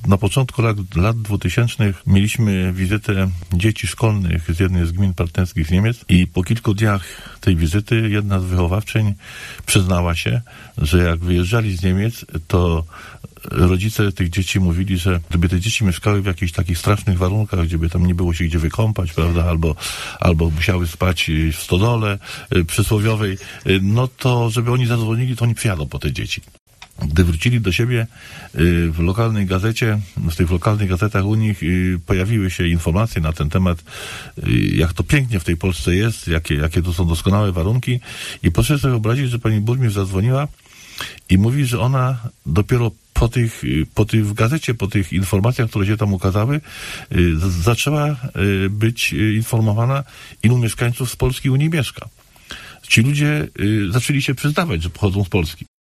Na początku lat 2000 mieliśmy wizytę dzieci szkolnych z jednej z gmin partnerskich z Niemiec i po kilku dniach tej wizyty jedna z wychowawczyń przyznała się, że jak wyjeżdżali z Niemiec, to rodzice tych dzieci mówili, że gdyby te dzieci mieszkały w jakichś takich strasznych warunkach, gdzie by tam nie było się gdzie wykąpać, prawda, albo musiały spać w stodole przysłowiowej, no to żeby oni zadzwonili, to oni przyjadą po te dzieci. Gdy wrócili do siebie w lokalnej gazecie, w tych lokalnych gazetach u nich pojawiły się informacje na ten temat, jak to pięknie w tej Polsce jest, jakie to są doskonałe warunki i proszę sobie wyobrazić, że pani burmistrz zadzwoniła i mówi, że ona dopiero w gazecie, po tych informacjach, które się tam ukazały, zaczęła być informowana, ilu mieszkańców z Polski u niej mieszka. Ci ludzie zaczęli się przyznawać, że pochodzą z Polski.